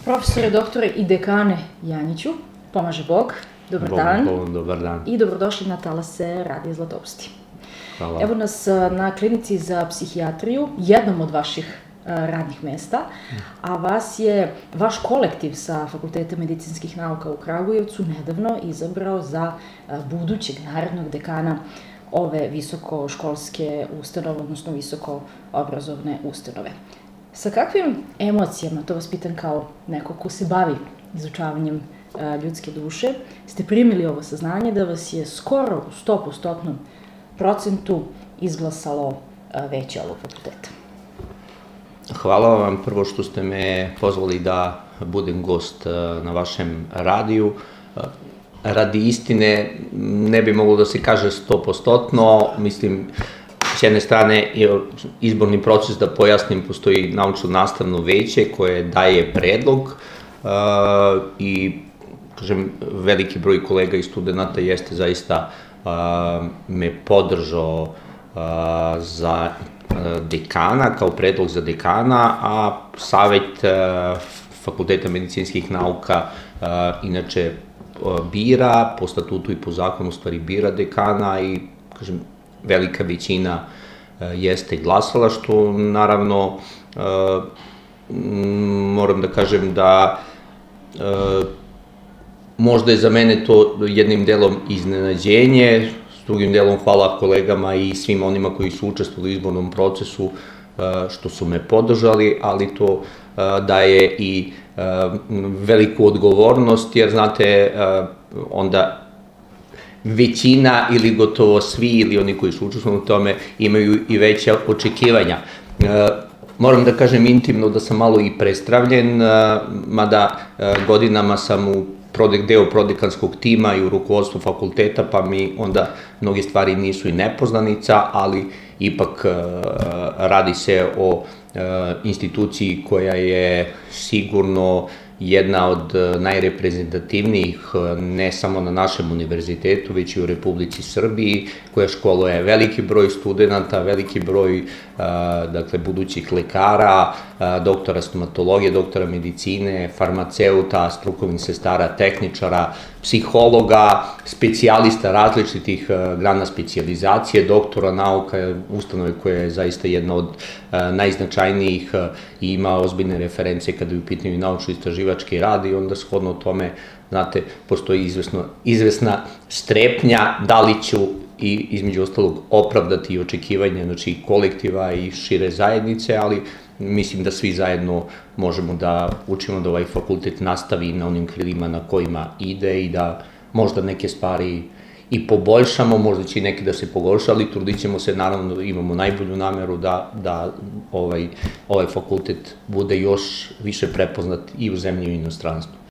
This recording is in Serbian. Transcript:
Profesore, doktore i dekane Janjiću, pomaže Bog, dobar dan. Dobar dan. I dobrodošli na talase Radija Zlatopsti. Hvala. Evo nas na klinici za psihijatriju, jednom od vaših radnih mesta, a vaš kolektiv sa Fakulteta medicinskih nauka u Kragujevcu nedavno izabrao za budućeg narednog dekana ove visokoškolske ustanove, odnosno visokoobrazovne ustanove. Sa kakvim emocijama, to vas pitam kao neko ko se bavi izučavanjem ljudske duše, ste primili ovo saznanje da vas je skoro u 100% izglasalo veće ovog fakulteta? Hvala vam prvo što ste me pozvali da budem gost na vašem radiju. Radi istine ne bi moglo da se kaže 100%, mislim, s jedne strane je izborni proces, da pojasnim, postoji naučno-nastavno veće koje daje predlog i, kažem, veliki broj kolega i studenta jeste zaista me podržao za dekana, kao predlog za dekana, a Savet Fakulteta medicinskih nauka inače bira, po statutu i po zakonu stvari bira dekana i, kažem, velika većina jeste glasala, što naravno moram da kažem da možda je za mene to jednim delom iznenađenje, s drugim delom hvala kolegama i svim onima koji su učestvovali u izbornom procesu što su me podržali, ali to daje i veliku odgovornost, jer znate, onda većina ili gotovo svi ili oni koji su učestvovali u tome imaju i veća očekivanja. Moram da kažem intimno da sam malo i prestravljen, mada godinama sam u deo prodekanskog tima i u rukovodstvu fakulteta, pa mi onda mnoge stvari nisu i nepoznanica, ali ipak radi se o instituciji koja je sigurno jedna od najreprezentativnijih, ne samo na našem univerzitetu, već i u Republici Srbiji, koja školuje veliki broj studenta, veliki broj budućih lekara, doktora stomatologije, doktora medicine, farmaceuta, strukovnih sestara, tehničara, psihologa, specijalista različitih grana specijalizacije, doktora nauka, ustanove koja je zaista jedna od najznačajnijih i ima ozbiljne reference kada je u pitanju naučno-istraživački rad, i onda shodno tome, znate, postoji izvesna strepnja da li ću i između ostalog opravdati i očekivanje, znači, kolektiva i šire zajednice, ali mislim da svi zajedno možemo da učimo da ovaj fakultet nastavi na onim krilima na kojima ide i da možda neke stvari i poboljšamo, možda će i neke da se pogorša, ali trudit ćemo se, naravno, da imamo najbolju nameru da ovaj fakultet bude još više prepoznat i u zemlji i u inostranstvu.